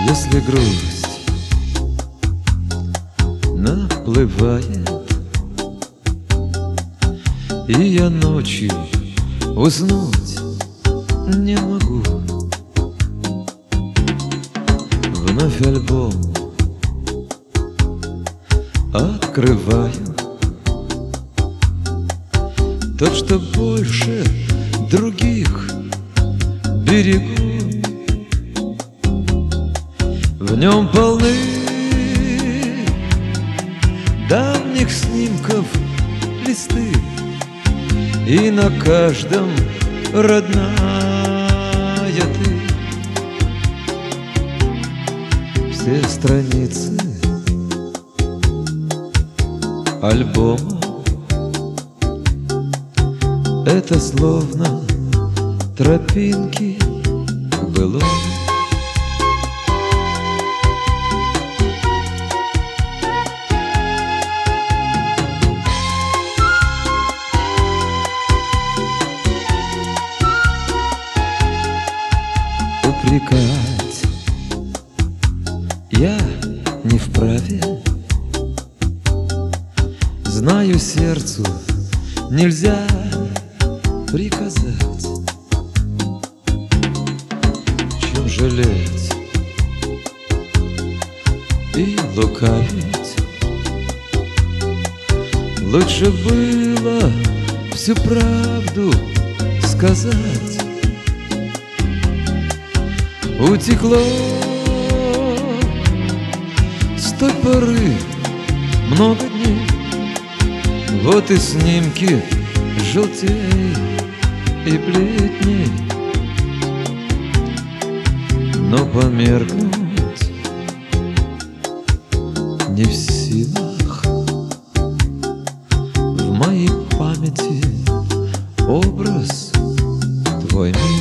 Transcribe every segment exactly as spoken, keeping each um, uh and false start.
Если грусть наплывает, и я ночью уснуть не могу, вновь альбом открываю, тот, что больше других берегу. В нем полны давних снимков листы, и на каждом родная ты. Все страницы альбома — это словно тропинки к былому. Упрекать я не вправе, знаю, сердцу нельзя приказать. Чем жалеть и лукавить? Лучше было всю правду сказать. Утекло с той поры много дней, вот и снимки желтей и бледней. Но померкнуть не в силах, в моей памяти образ твой милый.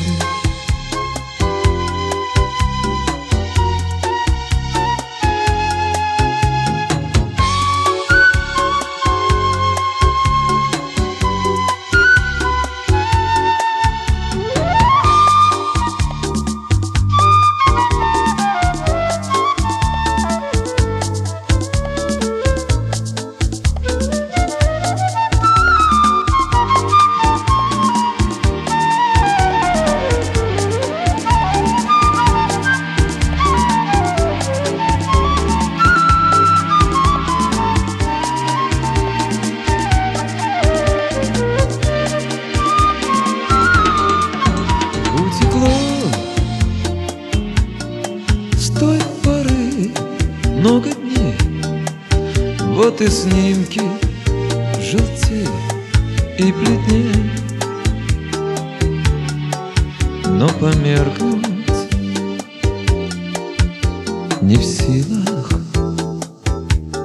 С той поры много дней, вот и снимки желтей и бледней. Но померкнуть не в силах,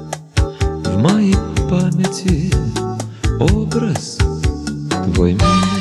в моей памяти образ твой милый.